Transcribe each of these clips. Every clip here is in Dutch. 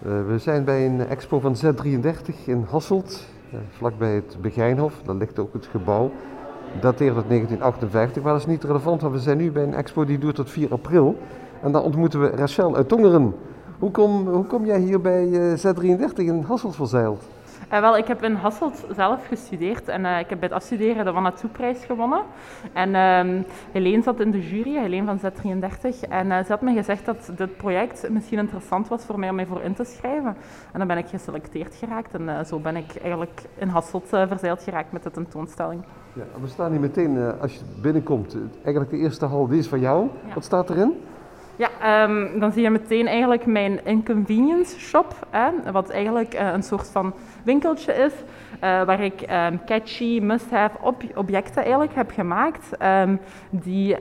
We zijn bij een expo van Z33 in Hasselt, vlakbij het Begijnhof. Daar ligt ook het gebouw. Dateert uit 1958, maar dat is niet relevant, want we zijn nu bij een expo die duurt tot 4 april. En daar ontmoeten we Rachel uit Tongeren. Hoe kom jij hier bij Z33 in Hasselt verzeild? Wel, ik heb in Hasselt zelf gestudeerd en ik heb bij het afstuderen de Van Naartoe-prijs gewonnen. En Helene zat in de jury, Helene van Z33, en ze had me gezegd dat dit project misschien interessant was voor mij om mij voor in te schrijven. En dan ben ik geselecteerd geraakt en zo ben ik eigenlijk in Hasselt verzeild geraakt met de tentoonstelling. Ja, we staan hier meteen, als je binnenkomt, eigenlijk de eerste hal, die is van jou. Ja. Wat staat erin? Ja, dan zie je meteen eigenlijk mijn inconvenience shop, wat eigenlijk een soort van winkeltje is, waar ik catchy, must-have objecten eigenlijk heb gemaakt, die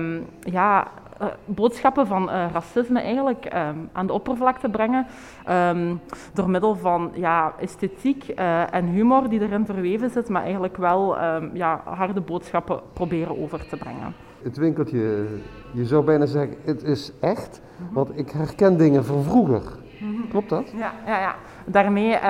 boodschappen van racisme eigenlijk aan de oppervlakte brengen, door middel van esthetiek en humor die erin verweven zit, maar eigenlijk wel harde boodschappen proberen over te brengen. Het winkeltje, je zou bijna zeggen, het is echt, want ik herken dingen van vroeger. Klopt dat? Ja. Daarmee,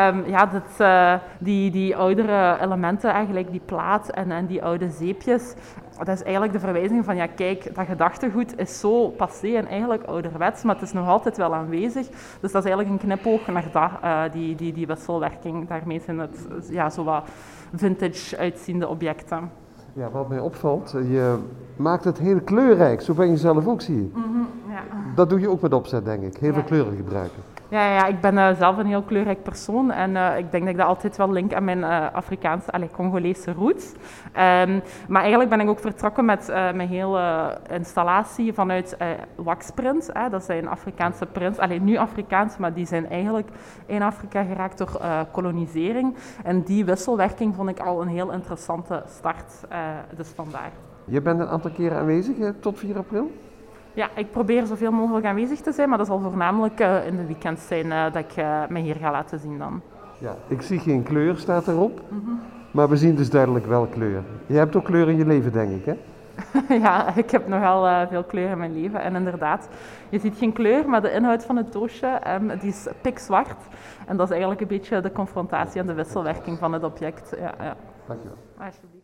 die oudere elementen, eigenlijk die plaat en die oude zeepjes, dat is eigenlijk de verwijzing van, kijk, dat gedachtegoed is zo passé en eigenlijk ouderwets, maar het is nog altijd wel aanwezig. Dus dat is eigenlijk een knipoog naar dat, die wisselwerking. Daarmee zijn het zo wat vintage uitziende objecten. Ja, wat mij opvalt, je maakt het heel kleurrijk, zo ben je zelf ook, zie je. Ja. Dat doe je ook met opzet, denk ik, heel veel kleuren gebruiken. Ja, ik ben zelf een heel kleurrijk persoon en ik denk dat ik dat altijd wel link aan mijn Congolese roots. Maar eigenlijk ben ik ook vertrokken met mijn hele installatie vanuit waxprints. Dat zijn Afrikaanse prints, nu Afrikaans, maar die zijn eigenlijk in Afrika geraakt door kolonisering. En die wisselwerking vond ik al een heel interessante start, dus vandaar. Je bent een aantal keren aanwezig tot 4 april? Ja, ik probeer zoveel mogelijk aanwezig te zijn, maar dat zal voornamelijk in de weekends zijn dat ik me hier ga laten zien dan. Ja, ik zie geen kleur, staat erop, maar we zien dus duidelijk wel kleur. Je hebt ook kleur in je leven, denk ik, hè? Ja, ik heb nogal veel kleur in mijn leven en inderdaad, je ziet geen kleur, maar de inhoud van het doosje die is pikzwart. En dat is eigenlijk een beetje de confrontatie en de wisselwerking van het object. Ja. Dankjewel. Alsjeblieft.